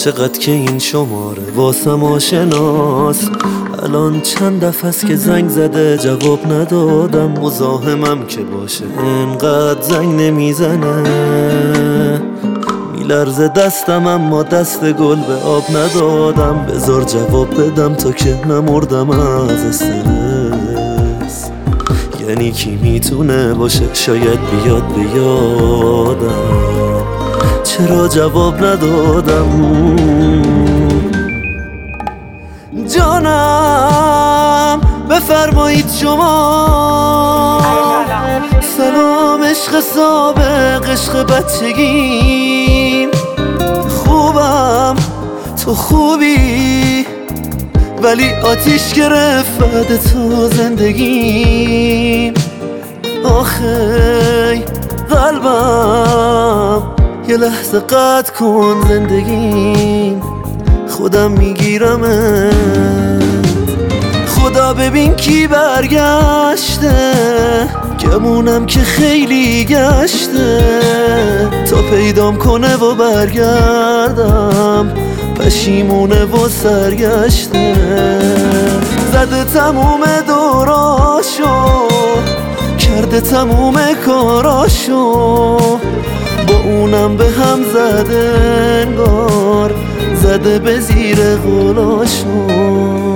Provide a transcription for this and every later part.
چقدر که این شماره واسم آشناست. الان چند دفعه است که زنگ زده جواب ندادم. مزاحمم که باشه اینقدر زنگ نمیزنه. میلرزه دستم اما دست گل به آب ندادم. بذار جواب بدم تا که نمردم از استرس. یعنی کی میتونه باشه شاید بیاد به یادم. چرا جواب ندادم؟ جانم بفرمایید شما. سلام عشق سابق، عشق بچگیم. خوبم تو خوبی، ولی آتیش گرفت بعد تو زندگیم. آخی قلبم یه لحظه قطع کن زندگیم. خودم میگیرمه. خدا ببین کی برگشته. گمونم که خیلی گشته تا پیدام کنه و برگردم. پشیمونه و سرگشته. زده تموم دوراشو، کرده تموم کاراشو. با اونم به هم زده انگار، زده به زیر غلاشو.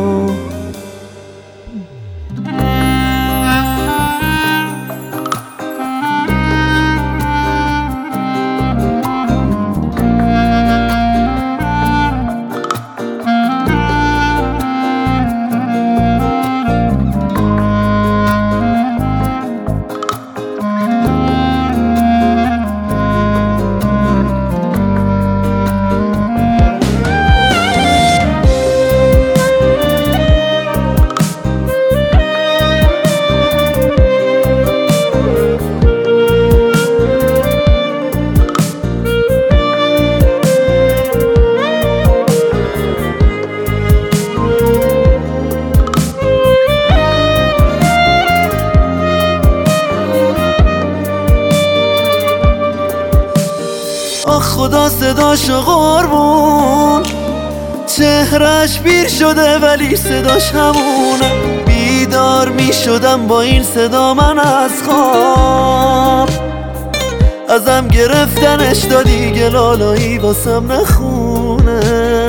خدا صداشو قربون، چهرش پیر شده ولی صداش همونه. بیدار می شدم با این صدا من از خواب. ازم گرفتنش دادی گلالایی واسم نخونه.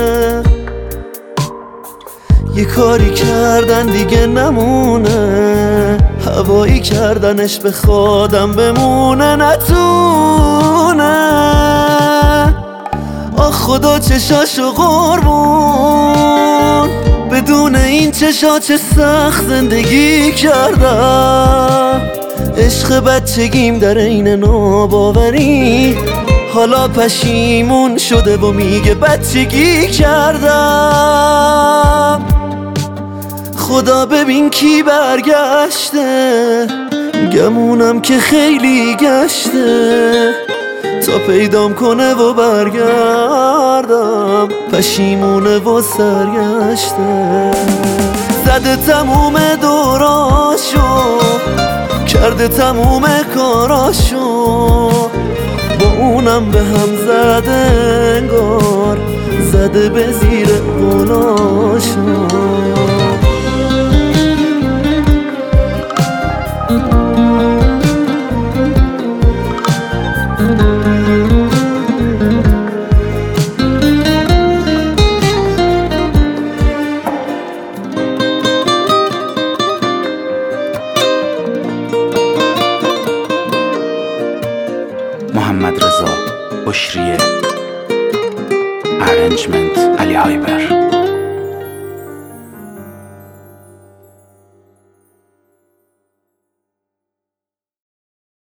یه کاری کردن دیگه نمونه. هوایی کردنش به خودم بمونه نتونه. آخ خدا چشاشو قربون، بدون این چشا چه سخت زندگی کردم. عشق بچگیم در این ناباوری حالا پشیمون شده و میگه بچگی کردم. خدا ببین کی برگشته. گمونم که خیلی گشته تا پیدام کنه و برگردم. پشیمونه و سرگشته. زده تموم دوراشو، کرده تموم کاراشو. با اونم به هم زده انگار، زده به زیر غلاشو. محمد رضا بشریه. ارنجمنت علی هایبر.